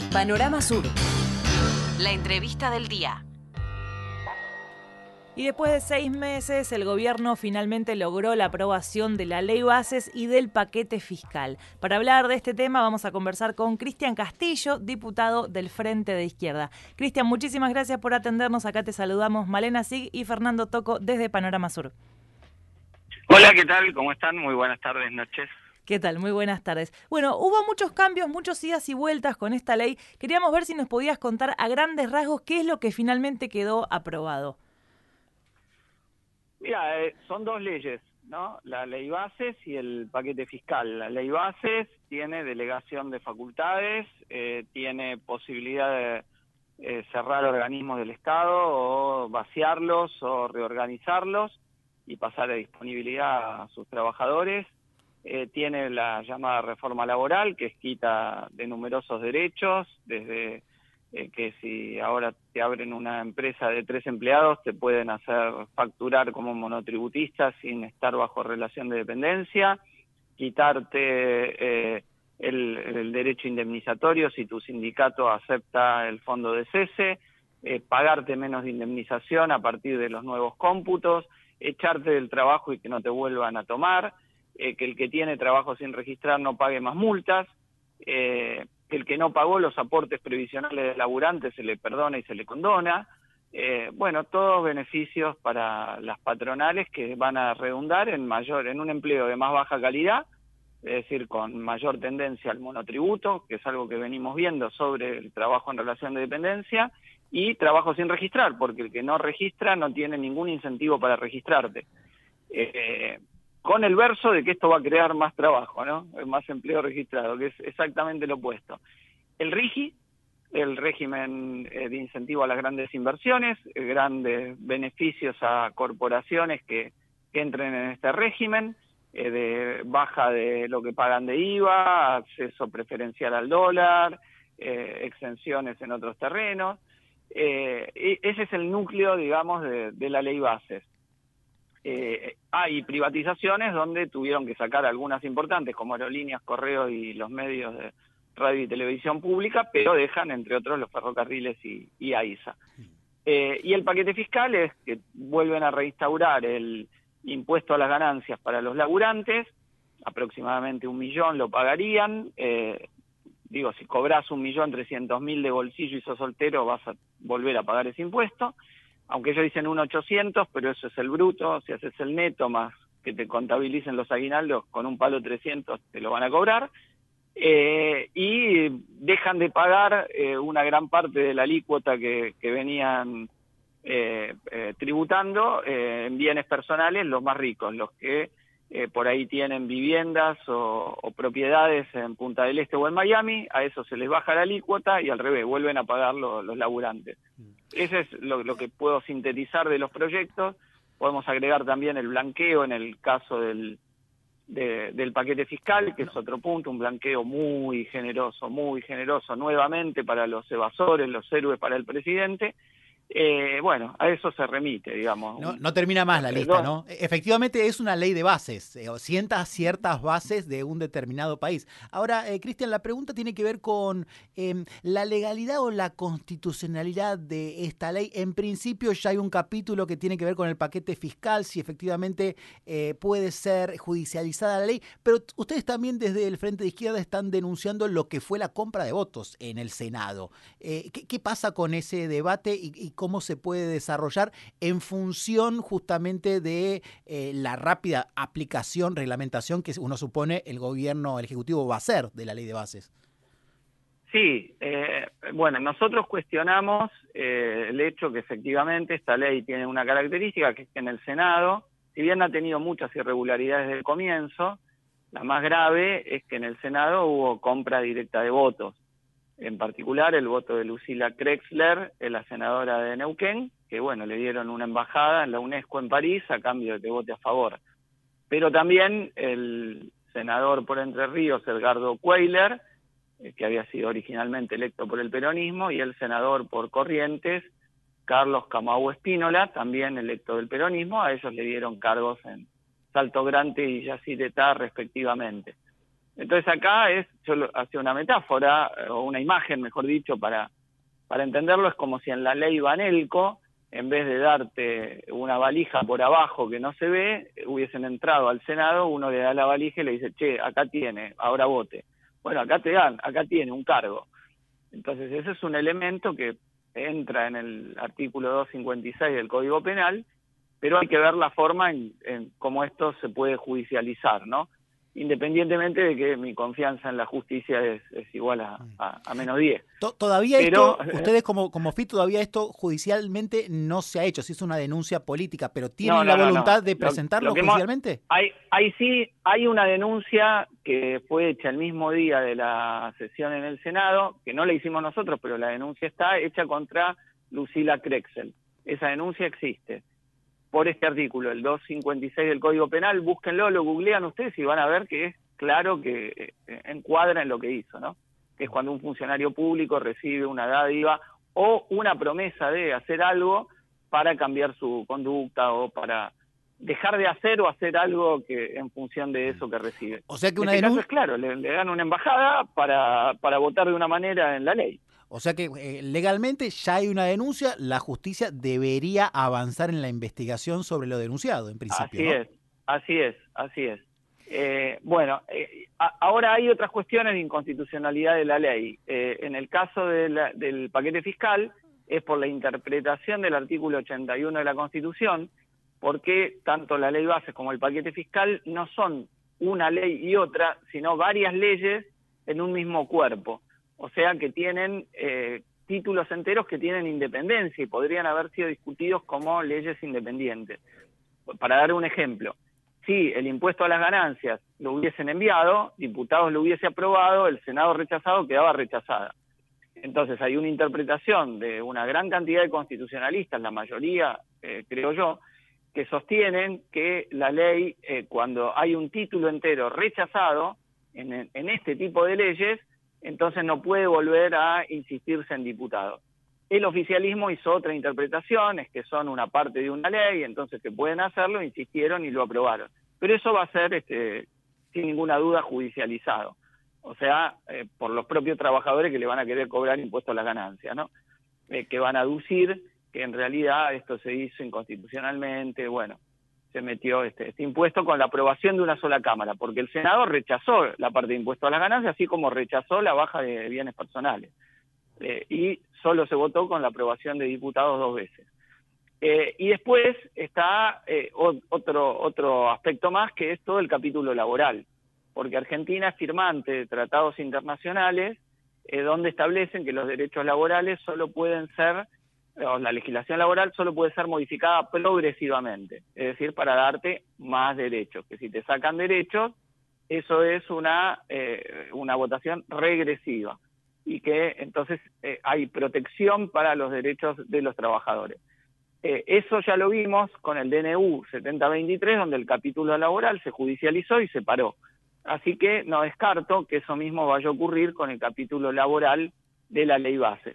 Panorama Sur. La entrevista del día. Y después de 6 meses, el gobierno finalmente logró la aprobación de la ley bases y del paquete fiscal. Para hablar de este tema vamos a conversar con Cristian Castillo, diputado del Frente de Izquierda. Cristian, muchísimas gracias por atendernos. Acá te saludamos Malena Sig y Fernando Toco desde Panorama Sur. Hola, ¿qué tal? ¿Cómo están? Muy buenas tardes, noches. ¿Qué tal? Muy buenas tardes. Bueno, hubo muchos cambios, muchos idas y vueltas con esta ley. Queríamos ver si nos podías contar a grandes rasgos qué es lo que finalmente quedó aprobado. Mira, son dos leyes, ¿no? La ley bases y el paquete fiscal. La ley bases tiene delegación de facultades, tiene posibilidad de cerrar organismos del Estado o vaciarlos o reorganizarlos y pasar a disponibilidad a sus trabajadores. Tiene la llamada reforma laboral, que es quita de numerosos derechos, desde que si ahora te abren una empresa de 3 empleados, te pueden hacer facturar como monotributista sin estar bajo relación de dependencia, quitarte el derecho indemnizatorio si tu sindicato acepta el fondo de cese, pagarte menos de indemnización a partir de los nuevos cómputos, echarte del trabajo y que no te vuelvan a tomar, que el que tiene trabajo sin registrar no pague más multas, que el que no pagó los aportes previsionales del laburante se le perdona y se le condona. Bueno, todos beneficios para las patronales que van a redundar en un empleo de más baja calidad, es decir, con mayor tendencia al monotributo, que es algo que venimos viendo sobre el trabajo en relación de dependencia, y trabajo sin registrar, porque el que no registra no tiene ningún incentivo para registrarte. Con el verso de que esto va a crear más trabajo, ¿no? Más empleo registrado, que es exactamente lo opuesto. El RIGI, el régimen de incentivo a las grandes inversiones, grandes beneficios a corporaciones que entren en este régimen, de baja de lo que pagan de IVA, acceso preferencial al dólar, exenciones en otros terrenos. Ese es el núcleo, digamos, de la ley bases. Hay privatizaciones donde tuvieron que sacar algunas importantes, como Aerolíneas, Correos y los medios de radio y televisión pública, pero dejan, entre otros, los ferrocarriles y AISA. Y el paquete fiscal es que vuelven a reinstaurar el impuesto a las ganancias para los laburantes, aproximadamente 1 millón lo pagarían. Si cobras 1.300.000 de bolsillo y sos soltero, vas a volver a pagar ese impuesto. Aunque ellos dicen 1.800, pero eso es el bruto, si haces el neto más que te contabilicen los aguinaldos, con un palo 300 te lo van a cobrar, y dejan de pagar una gran parte de la alícuota que venían tributando en bienes personales los más ricos, los que por ahí tienen viviendas o propiedades en Punta del Este o en Miami, a eso se les baja la alícuota y al revés, vuelven a pagar los laburantes. Ese es lo que puedo sintetizar de los proyectos. Podemos agregar también el blanqueo en el caso del paquete fiscal, que es otro punto, un blanqueo muy generoso nuevamente para los evasores, los héroes para el presidente. Bueno, a eso se remite, digamos. No termina más la lista, ¿no? Efectivamente es una ley de bases, sienta ciertas bases de un determinado país. Ahora, Cristian, la pregunta tiene que ver con la legalidad o la constitucionalidad de esta ley. En principio ya hay un capítulo que tiene que ver con el paquete fiscal, si efectivamente puede ser judicializada la ley, pero ustedes también desde el Frente de Izquierda están denunciando lo que fue la compra de votos en el Senado. ¿Qué pasa con ese debate y cómo se puede desarrollar en función justamente de la rápida aplicación, reglamentación que uno supone el gobierno, el Ejecutivo va a hacer de la ley de bases? Sí, bueno, nosotros cuestionamos el hecho que efectivamente esta ley tiene una característica, que es que en el Senado, si bien ha tenido muchas irregularidades desde el comienzo, la más grave es que en el Senado hubo compra directa de votos. En particular el voto de Lucila Krexler, la senadora de Neuquén, que bueno, le dieron una embajada en la UNESCO en París a cambio de que vote a favor. Pero también el senador por Entre Ríos, Edgardo Cuéllar, que había sido originalmente electo por el peronismo, y el senador por Corrientes, Carlos Camau Espínola, también electo del peronismo, a ellos le dieron cargos en Salto Grande y Yacyretá respectivamente. Entonces acá yo hacía una metáfora, o una imagen, mejor dicho, para entenderlo, es como si en la ley Banelco, en vez de darte una valija por abajo que no se ve, hubiesen entrado al Senado, uno le da la valija y le dice, che, acá tiene, ahora vote. Bueno, acá tiene un cargo. Entonces ese es un elemento que entra en el artículo 256 del Código Penal, pero hay que ver la forma en cómo esto se puede judicializar, ¿no? Independientemente de que mi confianza en la justicia es igual a menos 10. Todavía pero, esto, ustedes como FIT, todavía esto judicialmente no se ha hecho, se hizo una denuncia política, pero ¿tienen la voluntad de presentarlo judicialmente? Ahí sí hay una denuncia que fue hecha el mismo día de la sesión en el Senado, que no la hicimos nosotros, pero la denuncia está hecha contra Lucila Krexel. Esa denuncia existe. Por este artículo, el 256 del Código Penal, búsquenlo, lo googlean ustedes y van a ver que es claro que encuadra en lo que hizo, ¿no? Que es cuando un funcionario público recibe una dádiva o una promesa de hacer algo para cambiar su conducta o para dejar de hacer o hacer algo que en función de eso que recibe. O sea que una denuncia es claro, le dan una embajada para votar de una manera en la ley. O sea que legalmente ya hay una denuncia, la justicia debería avanzar en la investigación sobre lo denunciado, en principio, ¿no? Así es. Bueno, ahora hay otras cuestiones de inconstitucionalidad de la ley. En el caso del paquete fiscal, es por la interpretación del artículo 81 de la Constitución, porque tanto la ley base como el paquete fiscal no son una ley y otra, sino varias leyes en un mismo cuerpo. O sea que tienen títulos enteros que tienen independencia y podrían haber sido discutidos como leyes independientes. Para dar un ejemplo, si el impuesto a las ganancias lo hubiesen enviado, diputados lo hubiese aprobado, el Senado rechazado, quedaba rechazada. Entonces hay una interpretación de una gran cantidad de constitucionalistas, la mayoría, creo yo, que sostienen que la ley, cuando hay un título entero rechazado en este tipo de leyes, entonces no puede volver a insistirse en diputados. El oficialismo hizo otra interpretación, es que son una parte de una ley, entonces que pueden hacerlo, insistieron y lo aprobaron. Pero eso va a ser, sin ninguna duda, judicializado. O sea, por los propios trabajadores que le van a querer cobrar impuestos a las ganancias, ¿no? Que van a aducir que en realidad esto se hizo inconstitucionalmente, bueno, se metió este impuesto con la aprobación de una sola Cámara, porque el Senado rechazó la parte de impuesto a las ganancias, así como rechazó la baja de bienes personales. Y solo se votó con la aprobación de diputados 2 veces. Y después está otro aspecto más, que es todo el capítulo laboral, porque Argentina es firmante de tratados internacionales donde establecen que los derechos laborales solo pueden ser, o la legislación laboral solo puede ser modificada progresivamente, es decir, para darte más derechos, que si te sacan derechos, eso es una votación regresiva, y que entonces hay protección para los derechos de los trabajadores. Eso ya lo vimos con el DNU 7023, donde el capítulo laboral se judicializó y se paró. Así que no descarto que eso mismo vaya a ocurrir con el capítulo laboral de la ley bases.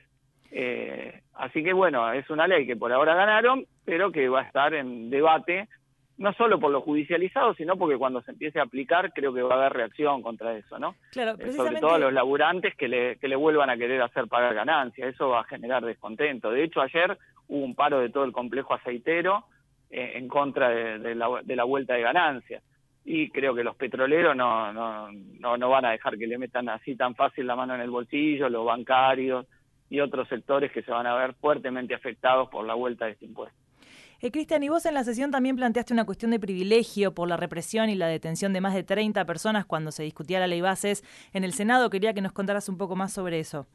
Así que bueno, es una ley que por ahora ganaron, pero que va a estar en debate, no solo por lo judicializado, sino porque cuando se empiece a aplicar creo que va a haber reacción contra eso, ¿no? Claro, sobre todo a los laburantes que le vuelvan a querer hacer pagar ganancias, eso va a generar descontento. De hecho, ayer hubo un paro de todo el complejo aceitero en contra de la vuelta de ganancias. Y creo que los petroleros no van a dejar que le metan así tan fácil la mano en el bolsillo, los bancarios y otros sectores que se van a ver fuertemente afectados por la vuelta de este impuesto. Cristian, y vos en la sesión también planteaste una cuestión de privilegio por la represión y la detención de más de 30 personas cuando se discutía la ley bases en el Senado. Quería que nos contaras un poco más sobre eso.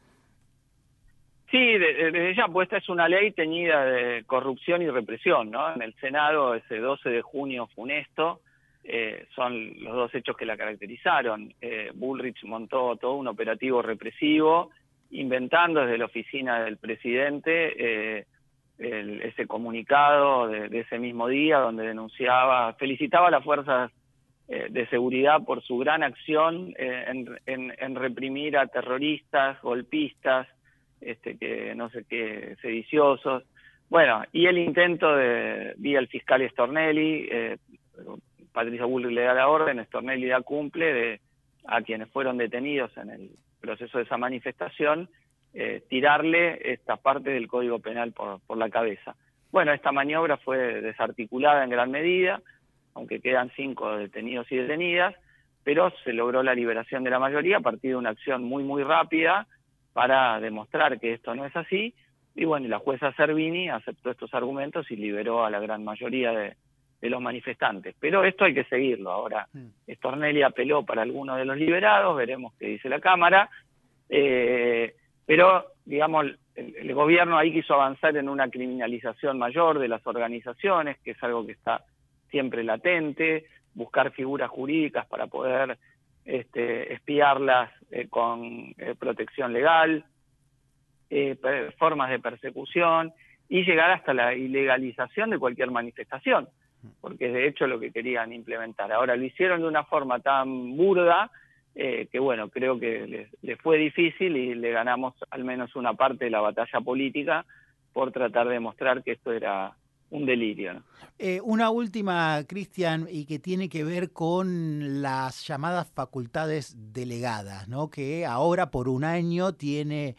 Sí, desde ya, pues esta es una ley teñida de corrupción y represión, ¿no? En el Senado, ese 12 de junio funesto, son los dos hechos que la caracterizaron. Bullrich montó todo un operativo represivo, inventando desde la oficina del presidente ese comunicado de ese mismo día, donde felicitaba a las fuerzas de seguridad por su gran acción en reprimir a terroristas, golpistas, que no sé qué, sediciosos. Bueno, y el intento vía el fiscal Stornelli, Patricia Bullrich le da la orden, Stornelli la cumple, a quienes fueron detenidos en el proceso de esa manifestación, tirarle esta parte del Código Penal por la cabeza. Bueno, esta maniobra fue desarticulada en gran medida, aunque quedan 5 detenidos y detenidas, pero se logró la liberación de la mayoría a partir de una acción muy, muy rápida para demostrar que esto no es así. Y bueno, la jueza Servini aceptó estos argumentos y liberó a la gran mayoría de los manifestantes. Pero esto hay que seguirlo. Ahora, Stornelli apeló para algunos de los liberados, veremos qué dice la Cámara, pero, digamos, el gobierno ahí quiso avanzar en una criminalización mayor de las organizaciones, que es algo que está siempre latente, buscar figuras jurídicas para poder espiarlas con protección legal, formas de persecución y llegar hasta la ilegalización de cualquier manifestación, porque es de hecho lo que querían implementar. Ahora lo hicieron de una forma tan burda que bueno, creo que les fue difícil y le ganamos al menos una parte de la batalla política por tratar de demostrar que esto era un delirio, ¿no? Una última, Cristian, y que tiene que ver con las llamadas facultades delegadas, ¿no? Que ahora por un año tiene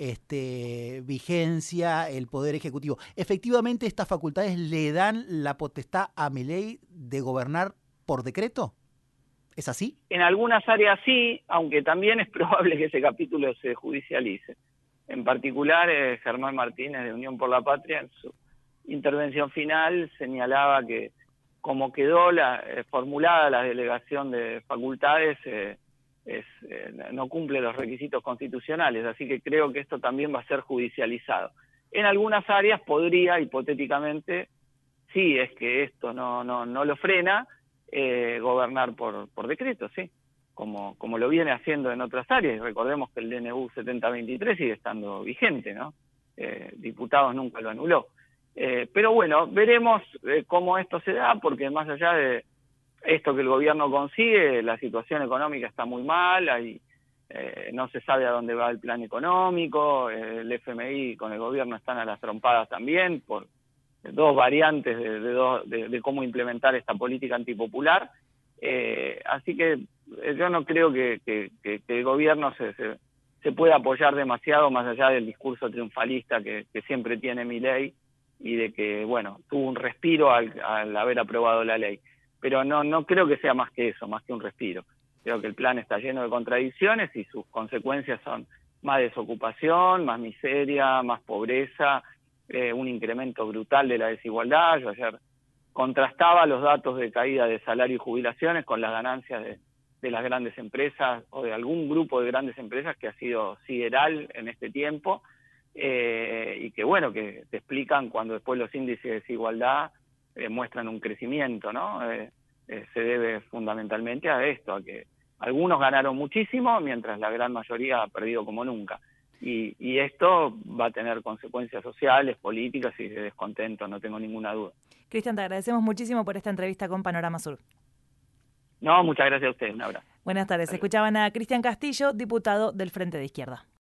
vigencia el Poder Ejecutivo. Efectivamente, ¿estas facultades le dan la potestad a Milei de gobernar por decreto? ¿Es así? En algunas áreas sí, aunque también es probable que ese capítulo se judicialice. En particular, Germán Martínez de Unión por la Patria, en su intervención final, señalaba que como quedó formulada la delegación de facultades, no cumple los requisitos constitucionales, así que creo que esto también va a ser judicializado. En algunas áreas podría, hipotéticamente, si es que esto no lo frena, gobernar por decreto, sí, como lo viene haciendo en otras áreas. Recordemos que el DNU 7023 sigue estando vigente, ¿no? Diputados nunca lo anuló. Pero bueno, veremos cómo esto se da, porque más allá de esto que el gobierno consigue, la situación económica está muy mal, no se sabe a dónde va el plan económico, el FMI con el gobierno están a las trompadas también, por 2 variantes de cómo implementar esta política antipopular. Así que yo no creo que el gobierno se pueda apoyar demasiado más allá del discurso triunfalista que siempre tiene Milei, y de que, bueno, tuvo un respiro al haber aprobado la ley. Pero no creo que sea más que eso, más que un respiro. Creo que el plan está lleno de contradicciones y sus consecuencias son más desocupación, más miseria, más pobreza, un incremento brutal de la desigualdad. Yo ayer contrastaba los datos de caída de salario y jubilaciones con las ganancias de las grandes empresas o de algún grupo de grandes empresas que ha sido sideral en este tiempo, y que bueno, que te explican cuando después los índices de desigualdad muestran un crecimiento, ¿no? Se debe fundamentalmente a esto, a que algunos ganaron muchísimo mientras la gran mayoría ha perdido como nunca. Y esto va a tener consecuencias sociales, políticas y de descontento, no tengo ninguna duda. Cristian, te agradecemos muchísimo por esta entrevista con Panorama Sur. No, muchas gracias a ustedes, un abrazo. Buenas tardes. Escuchaban a Cristian Castillo, diputado del Frente de Izquierda.